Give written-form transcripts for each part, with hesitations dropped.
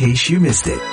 case you missed it.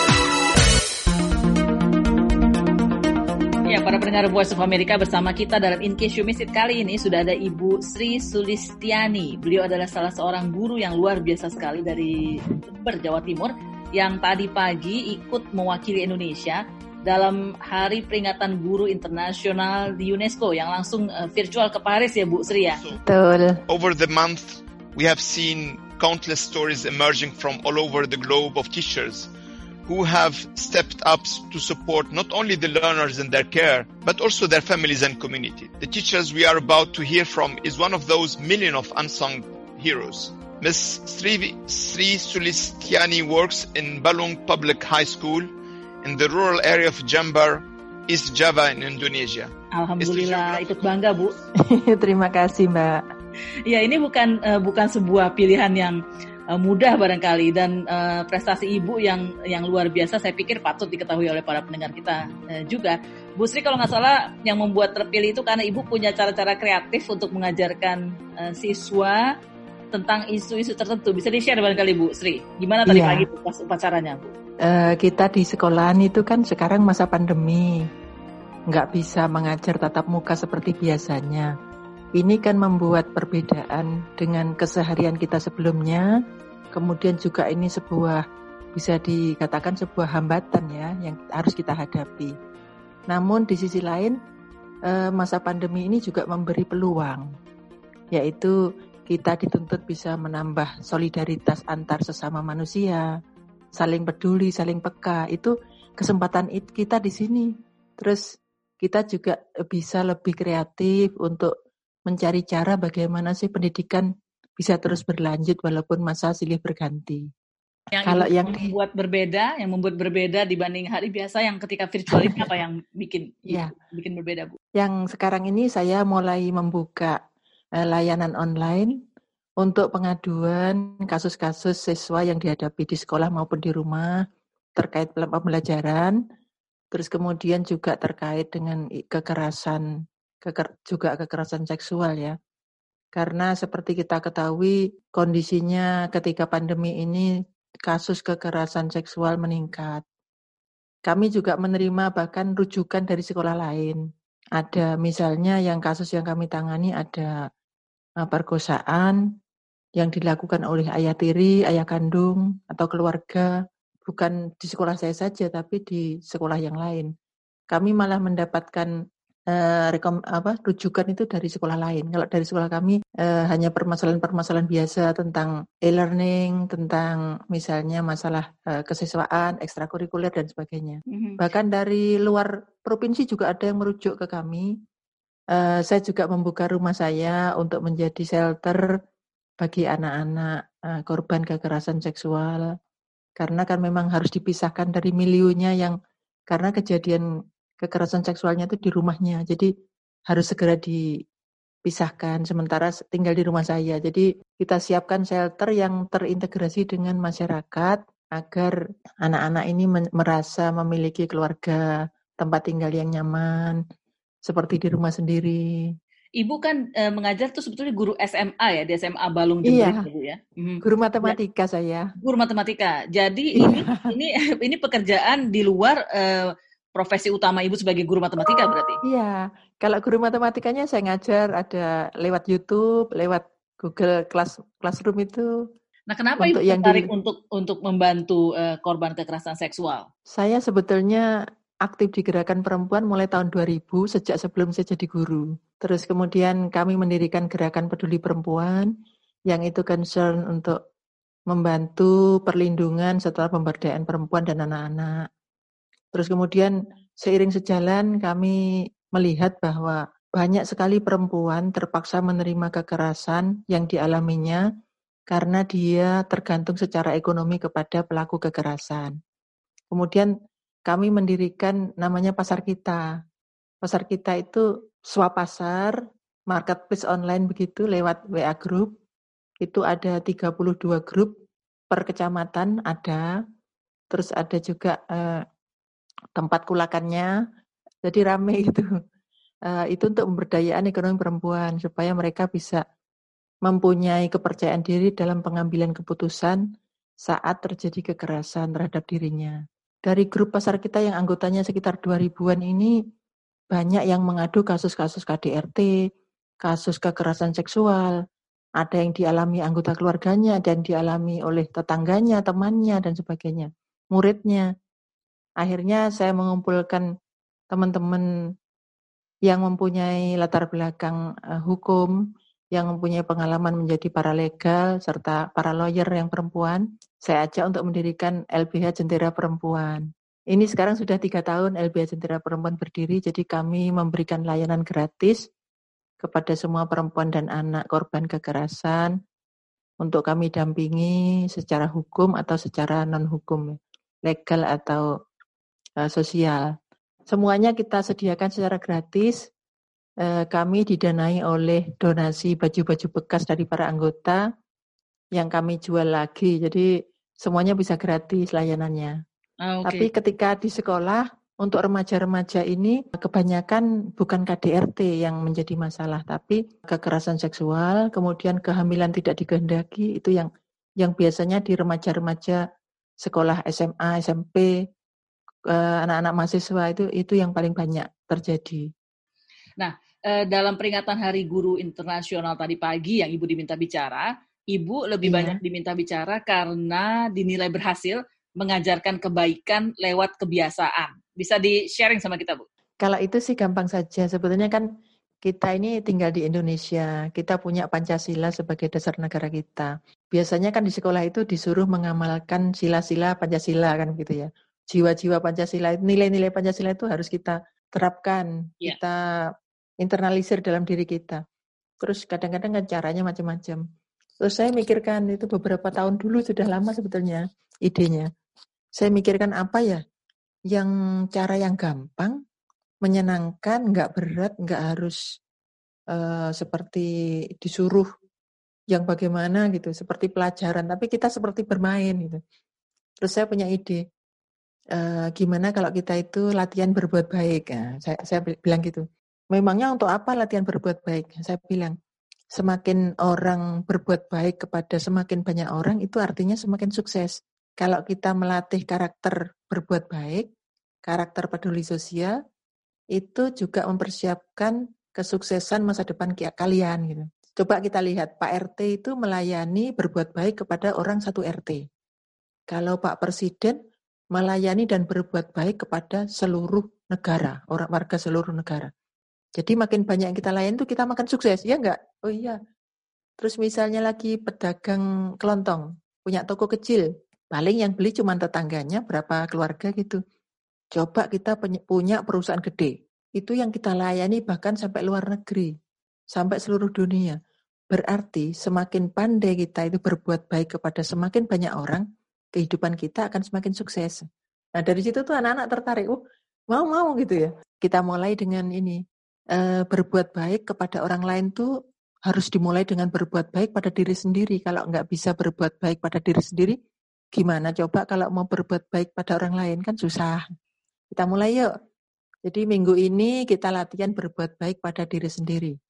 Ya, para pendengar Voice of America, bersama kita dalam In Case You Missed It kali ini sudah ada Ibu Sri Sulistiani. Beliau adalah salah seorang guru yang luar biasa sekali dari Jember, Jawa Timur, yang tadi pagi ikut mewakili Indonesia dalam Hari Peringatan Guru Internasional di UNESCO yang langsung virtual ke Paris ya Bu Sri ya? Betul. Over the month, we have seen countless stories emerging from all over the globe of teachers who have stepped up to support not only the learners and their care, but also their families and community. The teachers we are about to hear from is one of those million of unsung heroes. Ms. Sri Sulistiani works in Balung Public High School in the rural area of Jember, East Java in Indonesia. Alhamdulillah, ikut bangga Bu. Terima kasih Mbak. Ya, ini bukan sebuah pilihan yang mudah barangkali, dan prestasi Ibu yang luar biasa saya pikir patut diketahui oleh para pendengar kita juga. Bu Sri, kalau nggak salah yang membuat terpilih itu karena Ibu punya cara-cara kreatif untuk mengajarkan siswa tentang isu-isu tertentu. Bisa di-share barangkali Bu Sri, gimana tadi pagi pas upacaranya Bu? Kita di sekolahan itu kan sekarang masa pandemi, nggak bisa mengajar tatap muka seperti biasanya. Ini kan membuat perbedaan dengan keseharian kita sebelumnya. Kemudian juga ini bisa dikatakan sebuah hambatan ya yang harus kita hadapi. Namun di sisi lain masa pandemi ini juga memberi peluang, yaitu kita dituntut bisa menambah solidaritas antar sesama manusia, saling peduli, saling peka. Itu kesempatan kita di sini. Terus kita juga bisa lebih kreatif untuk mencari cara bagaimana sih pendidikan bisa terus berlanjut walaupun masa silih berganti. Yang membuat berbeda dibanding hari biasa yang ketika virtual ini apa yang bikin berbeda Bu? Yang sekarang ini saya mulai membuka layanan online untuk pengaduan kasus-kasus siswa yang dihadapi di sekolah maupun di rumah terkait pembelajaran, terus kemudian juga terkait dengan kekerasan seksual ya. Karena seperti kita ketahui kondisinya ketika pandemi ini kasus kekerasan seksual meningkat. Kami juga menerima bahkan rujukan dari sekolah lain. Ada misalnya kasus yang kami tangani ada perkosaan yang dilakukan oleh ayah tiri, ayah kandung atau keluarga, bukan di sekolah saya saja tapi di sekolah yang lain. Kami malah mendapatkan rujukan itu dari sekolah lain. Kalau dari sekolah kami hanya permasalahan-permasalahan biasa tentang e-learning, tentang misalnya masalah kesiswaan, ekstrakurikuler dan sebagainya. Bahkan dari luar provinsi juga ada yang merujuk ke kami. Saya juga membuka rumah saya untuk menjadi shelter bagi anak-anak korban kekerasan seksual. Karena kan memang harus dipisahkan dari milionya yang karena kejadian kekerasan seksualnya itu di rumahnya, jadi harus segera dipisahkan. Sementara tinggal di rumah saya, jadi kita siapkan shelter yang terintegrasi dengan masyarakat agar anak-anak ini merasa memiliki keluarga, tempat tinggal yang nyaman, seperti di rumah sendiri. Ibu kan mengajar tuh sebetulnya guru SMA ya, di SMA Balung Jember Bu ya. Guru matematika saya. Guru matematika. Jadi ini pekerjaan di luar profesi utama Ibu sebagai guru matematika berarti? Iya, kalau guru matematikanya saya ngajar ada lewat YouTube, lewat Google Classroom itu. Nah, kenapa Ibu tertarik untuk membantu korban kekerasan seksual? Saya sebetulnya aktif di Gerakan Perempuan mulai tahun 2000, sejak sebelum saya jadi guru. Terus kemudian kami mendirikan Gerakan Peduli Perempuan, yang itu concern untuk membantu perlindungan setelah pemberdayaan perempuan dan anak-anak. Terus kemudian seiring sejalan kami melihat bahwa banyak sekali perempuan terpaksa menerima kekerasan yang dialaminya karena dia tergantung secara ekonomi kepada pelaku kekerasan. Kemudian kami mendirikan namanya Pasar Kita. Pasar Kita itu swapasar, marketplace online begitu lewat WA Group. Itu ada 32 grup per kecamatan ada. Terus ada juga tempat kulakannya, jadi rame gitu. Itu untuk pemberdayaan ekonomi perempuan supaya mereka bisa mempunyai kepercayaan diri dalam pengambilan keputusan saat terjadi kekerasan terhadap dirinya. Dari grup pasar kita yang anggotanya sekitar 2.000-an ini, banyak yang mengadu kasus-kasus KDRT, kasus kekerasan seksual, ada yang dialami anggota keluarganya, dan dialami oleh tetangganya, temannya, dan sebagainya, muridnya. Akhirnya saya mengumpulkan teman-teman yang mempunyai latar belakang hukum, yang mempunyai pengalaman menjadi paralegal, serta para lawyer yang perempuan. Saya ajak untuk mendirikan LBH Jentera Perempuan. Ini sekarang sudah 3 tahun LBH Jentera Perempuan berdiri, jadi kami memberikan layanan gratis kepada semua perempuan dan anak korban kekerasan untuk kami dampingi secara hukum atau secara non-hukum, legal atau sosial. Semuanya kita sediakan secara gratis. Kami didanai oleh donasi baju-baju bekas dari para anggota yang kami jual lagi. Jadi semuanya bisa gratis layanannya. Okay. Tapi ketika di sekolah, untuk remaja-remaja ini kebanyakan bukan KDRT yang menjadi masalah, tapi kekerasan seksual, kemudian kehamilan tidak dikehendaki, itu yang biasanya di remaja-remaja sekolah SMA, SMP, anak-anak mahasiswa itu yang paling banyak terjadi. Nah, dalam peringatan Hari Guru Internasional tadi pagi yang Ibu diminta bicara, Ibu lebih banyak diminta bicara karena dinilai berhasil mengajarkan kebaikan lewat kebiasaan. Bisa di-sharing sama kita, Bu? Kalau itu sih gampang saja. Sebetulnya kan kita ini tinggal di Indonesia. Kita punya Pancasila sebagai dasar negara kita. Biasanya kan di sekolah itu disuruh mengamalkan sila-sila Pancasila kan gitu ya. Jiwa-jiwa Pancasila, nilai-nilai Pancasila itu harus kita terapkan, kita internalisir dalam diri kita. Terus kadang-kadang kan caranya macam-macam. Terus saya mikirkan itu beberapa tahun dulu, sudah lama sebetulnya idenya. Saya mikirkan apa ya yang cara yang gampang, menyenangkan, nggak berat, nggak harus seperti disuruh yang bagaimana gitu, seperti pelajaran, tapi kita seperti bermain gitu. Terus saya punya ide, gimana kalau kita itu latihan berbuat baik. Nah, saya bilang gitu. Memangnya untuk apa latihan berbuat baik? Saya bilang, semakin orang berbuat baik kepada semakin banyak orang, itu artinya semakin sukses. Kalau kita melatih karakter berbuat baik, karakter peduli sosial, itu juga mempersiapkan kesuksesan masa depan kalian. Gitu. Coba kita lihat, Pak RT itu melayani berbuat baik kepada orang satu RT. Kalau Pak Presiden melayani dan berbuat baik kepada seluruh negara, orang warga seluruh negara. Jadi makin banyak yang kita layani itu kita makin sukses, ya enggak? Oh iya. Terus misalnya lagi pedagang kelontong, punya toko kecil, paling yang beli cuma tetangganya, berapa keluarga gitu. Coba kita punya perusahaan gede, itu yang kita layani bahkan sampai luar negeri, sampai seluruh dunia. Berarti semakin pandai kita itu berbuat baik kepada semakin banyak orang, kehidupan kita akan semakin sukses. Nah dari situ tuh anak-anak tertarik, mau gitu ya. Kita mulai dengan ini. Berbuat baik kepada orang lain tuh harus dimulai dengan berbuat baik pada diri sendiri. Kalau nggak bisa berbuat baik pada diri sendiri, gimana coba kalau mau berbuat baik pada orang lain, kan susah. Kita mulai yuk. Jadi minggu ini kita latihan berbuat baik pada diri sendiri.